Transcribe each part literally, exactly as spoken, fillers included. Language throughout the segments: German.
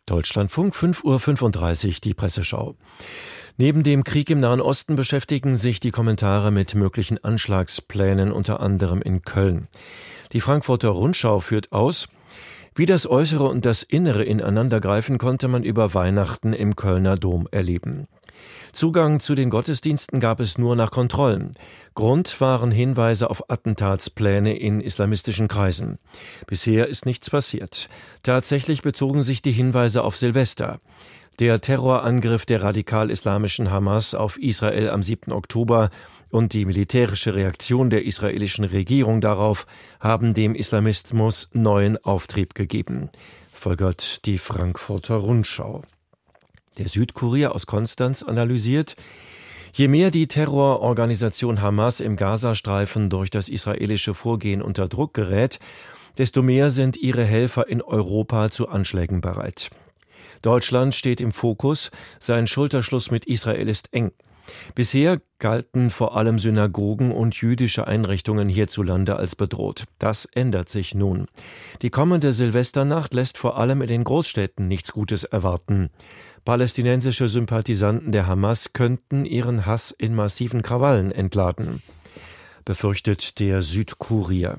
Deutschlandfunk, fünf Uhr fünfunddreißig, die Presseschau. Neben dem Krieg im Nahen Osten beschäftigen sich die Kommentare mit möglichen Anschlagsplänen, unter anderem in Köln. Die Frankfurter Rundschau führt aus: Wie das Äußere und das Innere ineinandergreifen, konnte man über Weihnachten im Kölner Dom erleben. Zugang zu den Gottesdiensten gab es nur nach Kontrollen. Grund waren Hinweise auf Attentatspläne in islamistischen Kreisen. Bisher ist nichts passiert. Tatsächlich bezogen sich die Hinweise auf Silvester. Der Terrorangriff der radikal-islamischen Hamas auf Israel am siebten Oktober und die militärische Reaktion der israelischen Regierung darauf haben dem Islamismus neuen Auftrieb gegeben, folgert die Frankfurter Rundschau. Der Südkurier aus Konstanz analysiert: Je mehr die Terrororganisation Hamas im Gazastreifen durch das israelische Vorgehen unter Druck gerät, desto mehr sind ihre Helfer in Europa zu Anschlägen bereit. Deutschland steht im Fokus, sein Schulterschluss mit Israel ist eng. Bisher galten vor allem Synagogen und jüdische Einrichtungen hierzulande als bedroht. Das ändert sich nun. Die kommende Silvesternacht lässt vor allem in den Großstädten nichts Gutes erwarten. Palästinensische Sympathisanten der Hamas könnten ihren Hass in massiven Krawallen entladen, befürchtet der Südkurier.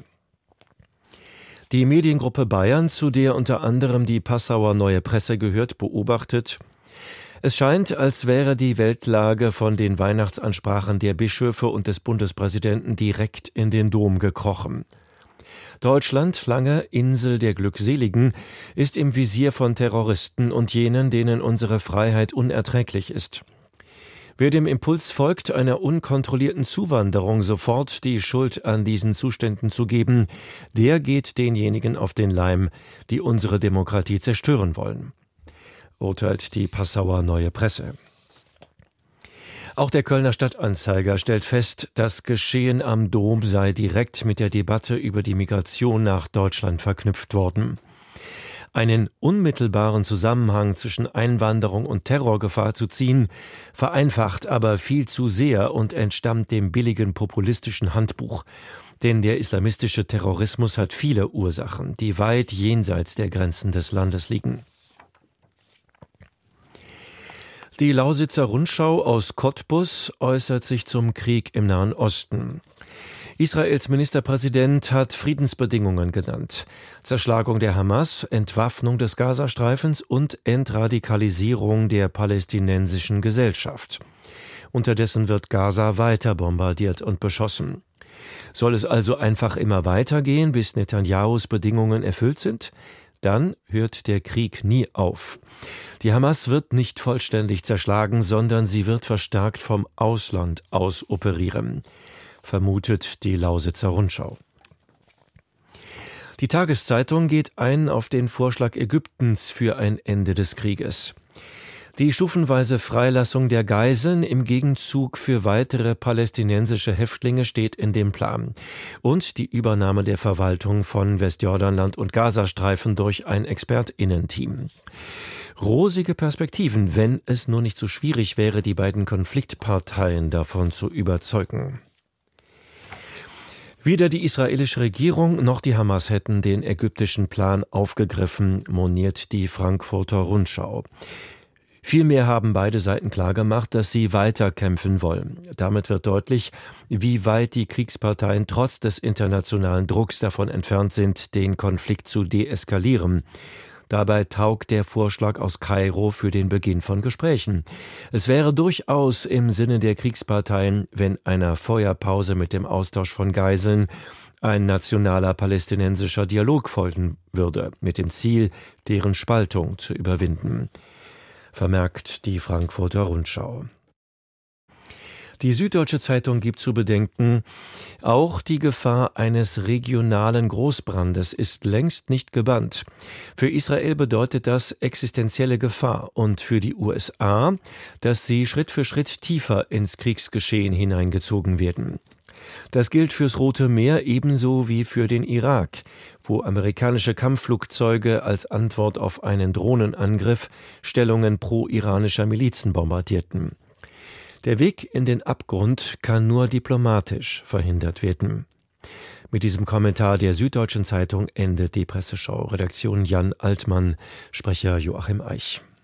Die Mediengruppe Bayern, zu der unter anderem die Passauer Neue Presse gehört, beobachtet: Es scheint, als wäre die Weltlage von den Weihnachtsansprachen der Bischöfe und des Bundespräsidenten direkt in den Dom gekrochen. Deutschland, lange Insel der Glückseligen, ist im Visier von Terroristen und jenen, denen unsere Freiheit unerträglich ist. Wer dem Impuls folgt, einer unkontrollierten Zuwanderung sofort die Schuld an diesen Zuständen zu geben, der geht denjenigen auf den Leim, die unsere Demokratie zerstören wollen, urteilt die Passauer Neue Presse. Auch der Kölner Stadtanzeiger stellt fest, das Geschehen am Dom sei direkt mit der Debatte über die Migration nach Deutschland verknüpft worden. Einen unmittelbaren Zusammenhang zwischen Einwanderung und Terrorgefahr zu ziehen, vereinfacht aber viel zu sehr und entstammt dem billigen populistischen Handbuch. Denn der islamistische Terrorismus hat viele Ursachen, die weit jenseits der Grenzen des Landes liegen. Die Lausitzer Rundschau aus Cottbus äußert sich zum Krieg im Nahen Osten. Israels Ministerpräsident hat Friedensbedingungen genannt: Zerschlagung der Hamas, Entwaffnung des Gazastreifens und Entradikalisierung der palästinensischen Gesellschaft. Unterdessen wird Gaza weiter bombardiert und beschossen. Soll es also einfach immer weitergehen, bis Netanyahus Bedingungen erfüllt sind? Dann hört der Krieg nie auf. Die Hamas wird nicht vollständig zerschlagen, sondern sie wird verstärkt vom Ausland aus operieren, vermutet die Lausitzer Rundschau. Die Tageszeitung geht ein auf den Vorschlag Ägyptens für ein Ende des Krieges. Die stufenweise Freilassung der Geiseln im Gegenzug für weitere palästinensische Häftlinge steht in dem Plan. Und die Übernahme der Verwaltung von Westjordanland und Gazastreifen durch ein ExpertInnen-Team. Rosige Perspektiven, wenn es nur nicht so schwierig wäre, die beiden Konfliktparteien davon zu überzeugen. Weder die israelische Regierung noch die Hamas hätten den ägyptischen Plan aufgegriffen, moniert die Frankfurter Rundschau. Vielmehr haben beide Seiten klargemacht, dass sie weiterkämpfen wollen. Damit wird deutlich, wie weit die Kriegsparteien trotz des internationalen Drucks davon entfernt sind, den Konflikt zu deeskalieren. Dabei taugt der Vorschlag aus Kairo für den Beginn von Gesprächen. Es wäre durchaus im Sinne der Kriegsparteien, wenn einer Feuerpause mit dem Austausch von Geiseln ein nationaler palästinensischer Dialog folgen würde, mit dem Ziel, deren Spaltung zu überwinden, vermerkt die Frankfurter Rundschau. Die Süddeutsche Zeitung gibt zu bedenken, auch die Gefahr eines regionalen Großbrandes ist längst nicht gebannt. Für Israel bedeutet das existenzielle Gefahr und für die U S A, dass sie Schritt für Schritt tiefer ins Kriegsgeschehen hineingezogen werden. Das gilt fürs Rote Meer ebenso wie für den Irak, wo amerikanische Kampfflugzeuge als Antwort auf einen Drohnenangriff Stellungen pro-iranischer Milizen bombardierten. Der Weg in den Abgrund kann nur diplomatisch verhindert werden. Mit diesem Kommentar der Süddeutschen Zeitung endet die Presseschau. Redaktion Jan Altmann, Sprecher Joachim Eich.